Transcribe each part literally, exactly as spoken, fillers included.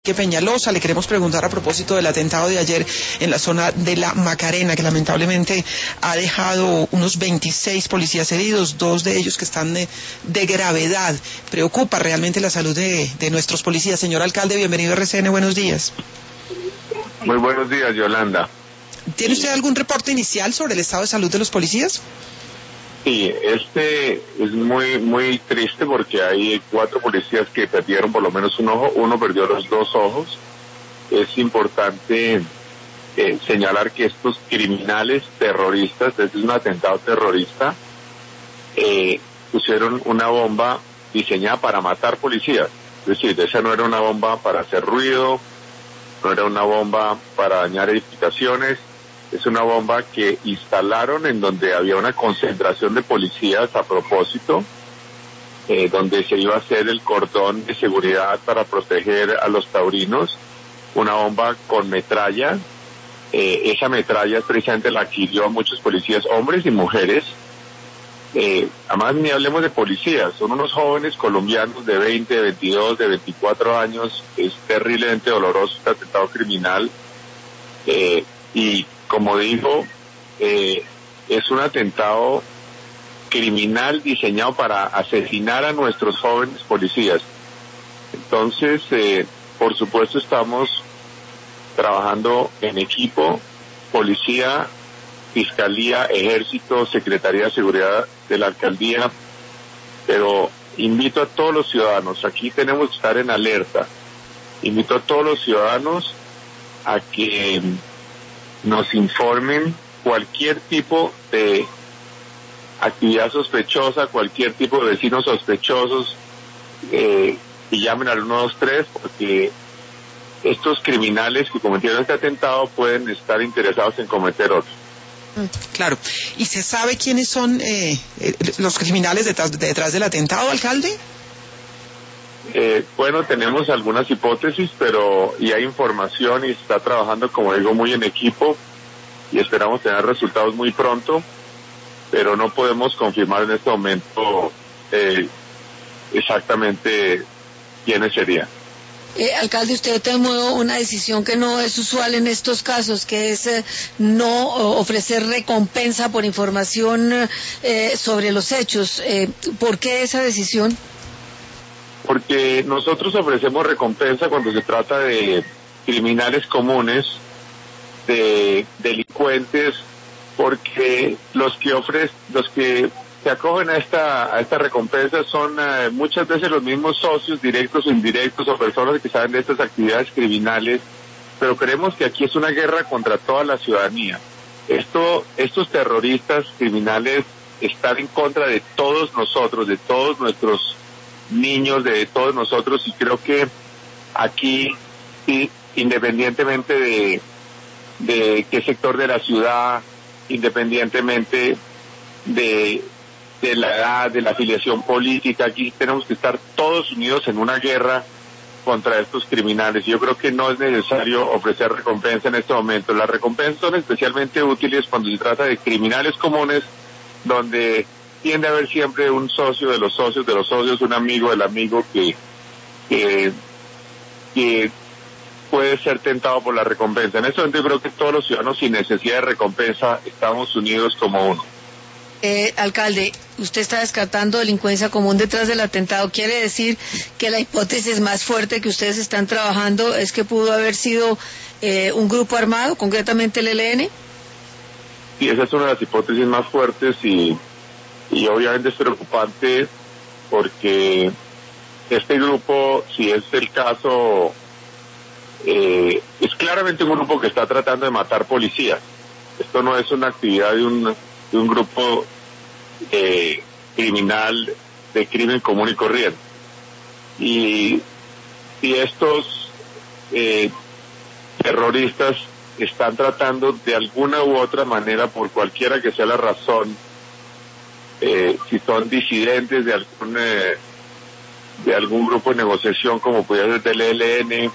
Peñalosa. Le queremos preguntar a propósito del atentado de ayer en la zona de la Macarena, que lamentablemente ha dejado unos veintiséis policías heridos, dos de ellos que están de, de gravedad. Preocupa realmente la salud de, de nuestros policías. Señor alcalde, bienvenido a R C N, buenos días. Muy buenos días, Yolanda. ¿Tiene usted algún reporte inicial sobre el estado de salud de los policías? Sí, este es muy muy triste porque hay cuatro policías que perdieron por lo menos un ojo, uno perdió los dos ojos. Es importante eh, señalar que estos criminales terroristas, este es un atentado terrorista, eh, pusieron una bomba diseñada para matar policías. Es decir, esa no era una bomba para hacer ruido, no era una bomba para dañar edificaciones. Es una bomba que instalaron en donde había una concentración de policías a propósito, eh, donde se iba a hacer el cordón de seguridad para proteger a los taurinos. Una bomba con metralla. Eh, esa metralla precisamente la adquirió a muchos policías, hombres y mujeres. Eh, además, ni hablemos de policías, son unos jóvenes colombianos de veinte, de veintidós, de veinticuatro años. Es terriblemente doloroso este atentado criminal. Eh, y como digo, eh, es un atentado criminal diseñado para asesinar a nuestros jóvenes policías. Entonces, eh, por supuesto, estamos trabajando en equipo, policía, fiscalía, ejército, secretaría de seguridad de la alcaldía, pero invito a todos los ciudadanos, aquí tenemos que estar en alerta, invito a todos los ciudadanos a que nos informen cualquier tipo de actividad sospechosa, cualquier tipo de vecinos sospechosos, eh, y llamen al uno dos tres, porque estos criminales que cometieron este atentado pueden estar interesados en cometer otro. Claro. ¿Y se sabe quiénes son eh, los criminales detrás, detrás del atentado, alcalde? Eh, bueno, tenemos algunas hipótesis, pero y hay información y se está trabajando, como digo, muy en equipo y esperamos tener resultados muy pronto, pero no podemos confirmar en este momento eh, exactamente quiénes serían. Eh, alcalde, usted tomó una decisión que no es usual en estos casos, que es eh, no ofrecer recompensa por información eh, sobre los hechos. Eh, ¿Por qué esa decisión? Porque nosotros ofrecemos recompensa cuando se trata de criminales comunes, de delincuentes, porque los que ofrecen, los que se acogen a esta a esta recompensa son uh, muchas veces los mismos socios directos o indirectos o personas que saben de estas actividades criminales, pero creemos que aquí es una guerra contra toda la ciudadanía. Esto, estos terroristas criminales están en contra de todos nosotros, de todos nuestros niños, de todos nosotros, y creo que aquí, sí, independientemente de, de qué sector de la ciudad, independientemente de, de la edad, de la afiliación política, aquí tenemos que estar todos unidos en una guerra contra estos criminales. Yo creo que no es necesario ofrecer recompensa en este momento. Las recompensas son especialmente útiles cuando se trata de criminales comunes, donde tiende a haber siempre un socio de los socios de los socios, un amigo del amigo que, que, que puede ser tentado por la recompensa. En este momento yo creo que todos los ciudadanos, sin necesidad de recompensa, estamos unidos como uno. Eh, alcalde, usted está descartando delincuencia común detrás del atentado. ¿Quiere decir que la hipótesis más fuerte que ustedes están trabajando es que pudo haber sido eh, un grupo armado, concretamente el E L N? Sí, esa es una de las hipótesis más fuertes y Y obviamente es preocupante porque este grupo, si es el caso, eh, es claramente un grupo que está tratando de matar policías. Esto no es una actividad de un, de un grupo eh, criminal, de crimen común y corriente. Y, y estos eh, terroristas están tratando de alguna u otra manera, por cualquiera que sea la razón, Eh, si son disidentes de algún eh, de algún grupo de negociación como pudiera ser del E L N,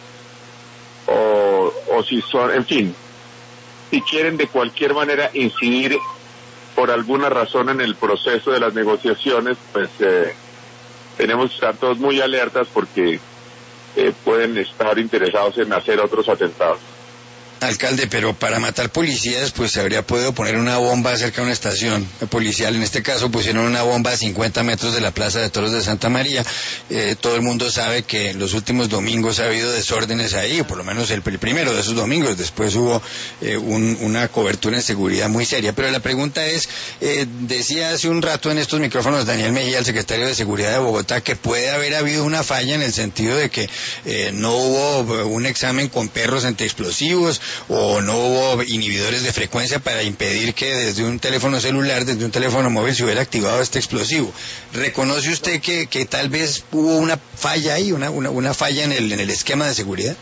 o, o si son, en fin, si quieren de cualquier manera incidir por alguna razón en el proceso de las negociaciones, pues eh, tenemos que estar todos muy alertas porque eh, pueden estar interesados en hacer otros atentados. Alcalde, pero para matar policías, pues se habría podido poner una bomba cerca de una estación policial. En este caso pusieron una bomba a cincuenta metros de la Plaza de Toros de Santa María. Eh, todo el mundo sabe que en los últimos domingos ha habido desórdenes ahí, o por lo menos el, el primero de esos domingos. Después hubo eh, un, una cobertura en seguridad muy seria. Pero la pregunta es, eh, decía hace un rato en estos micrófonos Daniel Mejía, el secretario de Seguridad de Bogotá, que puede haber habido una falla en el sentido de que eh, no hubo un examen con perros antiexplosivos, o no hubo inhibidores de frecuencia para impedir que desde un teléfono celular, desde un teléfono móvil se hubiera activado este explosivo. ¿Reconoce usted que, que tal vez hubo una falla ahí, una, una, una falla en el, en el esquema de seguridad?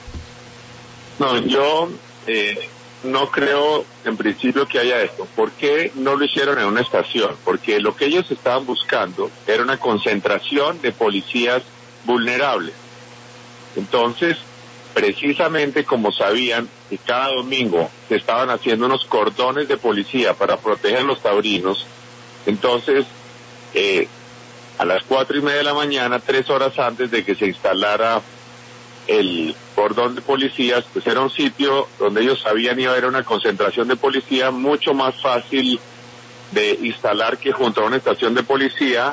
No, yo eh, no creo en principio que haya esto. ¿Por qué no lo hicieron en una estación? Porque lo que ellos estaban buscando era una concentración de policías vulnerables. Entonces, precisamente como sabían que cada domingo se estaban haciendo unos cordones de policía para proteger a los taurinos, entonces eh, a las cuatro y media de la mañana, tres horas antes de que se instalara el cordón de policías, pues era un sitio donde ellos sabían iba a haber una concentración de policía mucho más fácil de instalar que junto a una estación de policía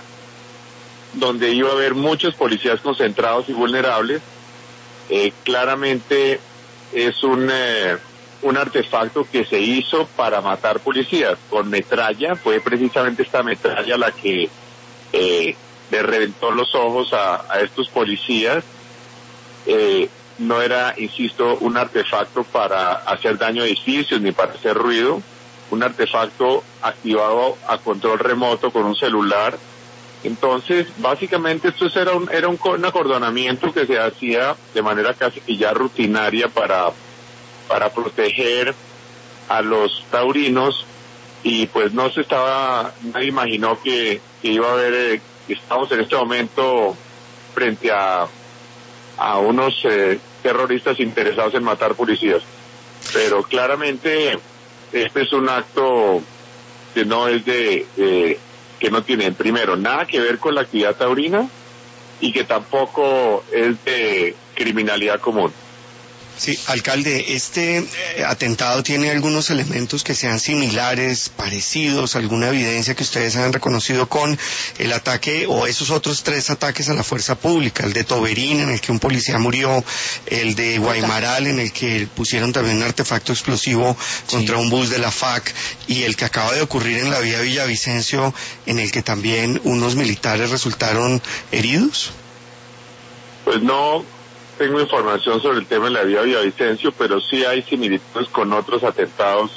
donde iba a haber muchos policías concentrados y vulnerables. Eh, claramente es un eh, un artefacto que se hizo para matar policías con metralla. Fue precisamente esta metralla la que eh, le reventó los ojos a, a estos policías. Eh, no era, insisto, un artefacto para hacer daño a edificios ni para hacer ruido, un artefacto activado a control remoto con un celular. Entonces, básicamente esto era un, era un, un acordonamiento que se hacía de manera casi que ya rutinaria para, para proteger a los taurinos, y pues no se estaba, nadie imaginó que, que iba a haber, eh, que estamos en este momento frente a, a unos eh, terroristas interesados en matar policías. Pero claramente este es un acto que no es de... de que no tiene, primero, nada que ver con la actividad taurina y que tampoco es de criminalidad común. Sí, alcalde, este eh, atentado tiene algunos elementos que sean similares, parecidos, alguna evidencia que ustedes han reconocido con el ataque o esos otros tres ataques a la fuerza pública, el de Toberín en el que un policía murió, el de Guaymaral en el que pusieron también un artefacto explosivo contra sí. un bus de la F A C, y el que acaba de ocurrir en la vía Villavicencio en el que también unos militares resultaron heridos? Pues no tengo información sobre el tema de la vía Villavicencio, pero sí hay similitudes con otros atentados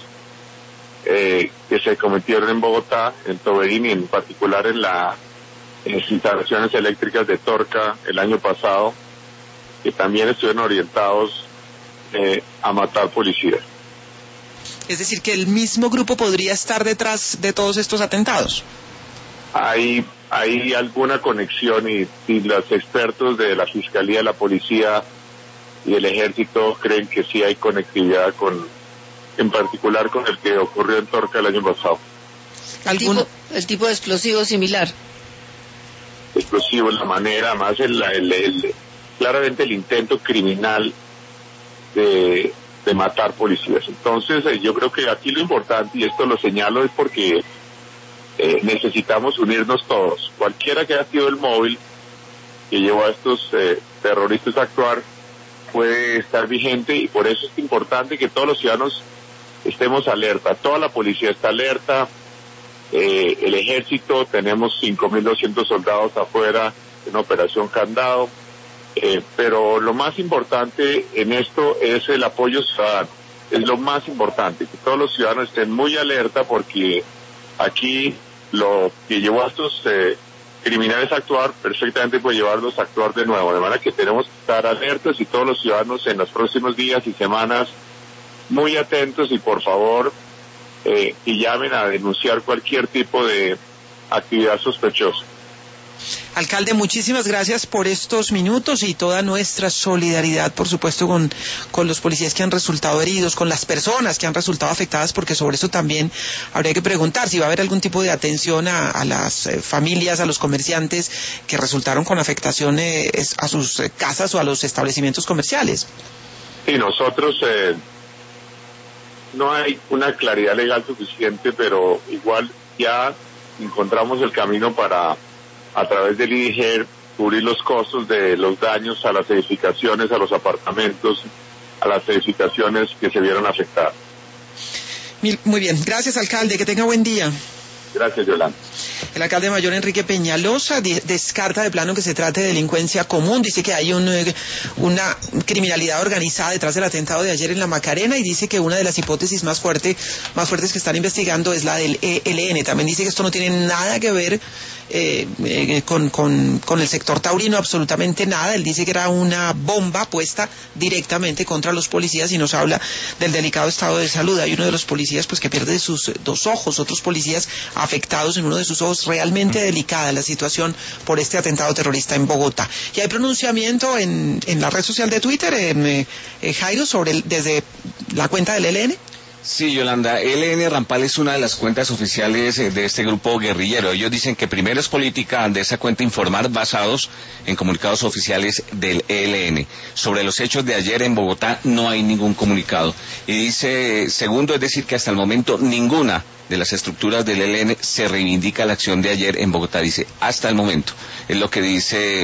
eh, que se cometieron en Bogotá, en Toberín y en particular en, la, en las instalaciones eléctricas de Torca el año pasado, que también estuvieron orientados eh, a matar policías. Es decir, que el mismo grupo podría estar detrás de todos estos atentados. Hay, hay alguna conexión y, y los expertos de la Fiscalía, la Policía y el Ejército creen que sí hay conectividad con, en particular con el que ocurrió en Torca el año pasado. ¿El tipo, el tipo de explosivo similar? Explosivo, la manera, más el, el, el, claramente el intento criminal de, de matar policías. Entonces eh, yo creo que aquí lo importante, y esto lo señalo, es porque Eh, necesitamos unirnos todos. Cualquiera que haya sido el móvil que llevó a estos eh, terroristas a actuar puede estar vigente, y por eso es importante que todos los ciudadanos estemos alerta. Toda la policía está alerta, eh, el ejército, tenemos cinco mil doscientos soldados afuera en Operación Candado, eh, pero lo más importante en esto es el apoyo ciudadano. Es lo más importante, que todos los ciudadanos estén muy alerta, porque aquí lo que llevó a estos eh, criminales a actuar, perfectamente puede llevarlos a actuar de nuevo, de manera que tenemos que estar alertas, y todos los ciudadanos en los próximos días y semanas muy atentos, y por favor eh, y llamen a denunciar cualquier tipo de actividad sospechosa. Alcalde, muchísimas gracias por estos minutos y toda nuestra solidaridad, por supuesto, con, con los policías que han resultado heridos, con las personas que han resultado afectadas, porque sobre eso también habría que preguntar si va a haber algún tipo de atención a, a las eh, familias, a los comerciantes que resultaron con afectaciones a sus eh, casas o a los establecimientos comerciales. Sí, nosotros eh, no hay una claridad legal suficiente, pero igual ya encontramos el camino para, a través del I D G E R, cubrir los costos de los daños a las edificaciones, a los apartamentos, a las edificaciones que se vieron afectadas. Muy bien, gracias, alcalde, que tenga buen día. Gracias, Yolanda. El alcalde mayor Enrique Peñalosa descarta de plano que se trate de delincuencia común, dice que hay un, una criminalidad organizada detrás del atentado de ayer en la Macarena y dice que una de las hipótesis más fuerte, más fuertes que están investigando es la del E L N. También dice que esto no tiene nada que ver eh, eh, con, con, con el sector taurino, absolutamente nada. Él dice que era una bomba puesta directamente contra los policías y nos habla del delicado estado de salud. Hay uno de los policías pues que pierde sus dos ojos, otros policías afectados en uno de sus ojos. Realmente delicada la situación por este atentado terrorista en Bogotá. Y hay pronunciamiento en, en la red social de Twitter, en, eh, eh, Jairo, sobre el, desde la cuenta del E L N. Sí, Yolanda, E L N Rampal es una de las cuentas oficiales de este grupo guerrillero. Ellos dicen que primero es política de esa cuenta informar basados en comunicados oficiales del E L N. Sobre los hechos de ayer en Bogotá no hay ningún comunicado. Y dice, segundo, es decir que hasta el momento ninguna de las estructuras del E L N se reivindica la acción de ayer en Bogotá, dice, hasta el momento. Es lo que dice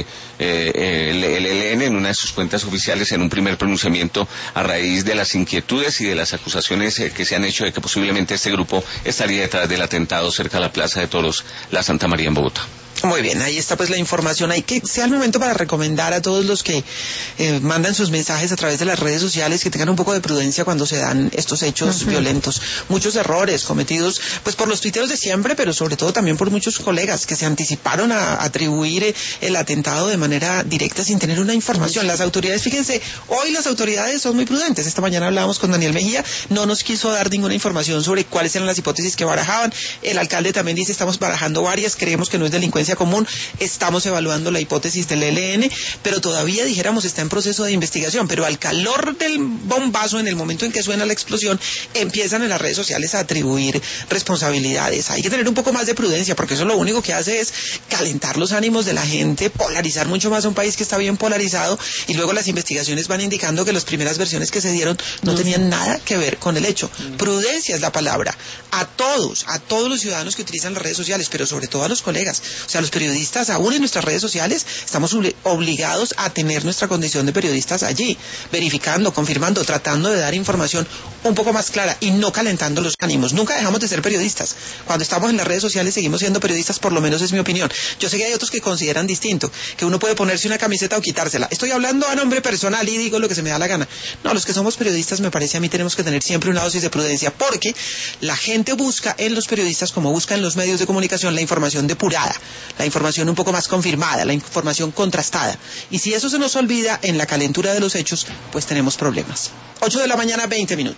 eh, el, el E L N en una de sus cuentas oficiales en un primer pronunciamiento a raíz de las inquietudes y de las acusaciones eh, que se han hecho de que posiblemente este grupo estaría detrás del atentado cerca de la Plaza de Toros, la Santa María en Bogotá. Muy bien, ahí está pues la información. Hay que sea el momento para recomendar a todos los que eh, mandan sus mensajes a través de las redes sociales que tengan un poco de prudencia cuando se dan estos hechos uh-huh. violentos. Muchos errores cometidos pues por los tuiteros de siempre, pero sobre todo también por muchos colegas que se anticiparon a atribuir el atentado de manera directa sin tener una información. Las autoridades, fíjense, hoy las autoridades son muy prudentes. Esta mañana hablábamos con Daniel Mejía, no nos quiso dar ninguna información sobre cuáles eran las hipótesis que barajaban. El alcalde también dice, estamos barajando varias, creemos que no es delincuencia común, estamos evaluando la hipótesis del E L N, pero todavía dijéramos está en proceso de investigación, pero al calor del bombazo, en el momento en que suena la explosión, empiezan en las redes sociales a atribuir responsabilidades. Hay que tener un poco más de prudencia, porque eso lo único que hace es calentar los ánimos de la gente, polarizar mucho más a un país que está bien polarizado, y luego las investigaciones van indicando que las primeras versiones que se dieron no uh-huh. tenían nada que ver con el hecho. Uh-huh. Prudencia es la palabra. A todos, a todos los ciudadanos que utilizan las redes sociales, pero sobre todo a los colegas, o sea, los periodistas, aún en nuestras redes sociales, estamos obligados a tener nuestra condición de periodistas allí, verificando, confirmando, tratando de dar información un poco más clara y no calentando los ánimos. Nunca dejamos de ser periodistas. Cuando estamos en las redes sociales seguimos siendo periodistas, por lo menos es mi opinión. Yo sé que hay otros que consideran distinto, que uno puede ponerse una camiseta o quitársela. Estoy hablando a nombre personal y digo lo que se me da la gana. No, los que somos periodistas, me parece a mí, tenemos que tener siempre una dosis de prudencia, porque la gente busca en los periodistas, como busca en los medios de comunicación, la información depurada, la información un poco más confirmada, la información contrastada. Y si eso se nos olvida en la calentura de los hechos, pues tenemos problemas. ocho de la mañana, veinte minutos.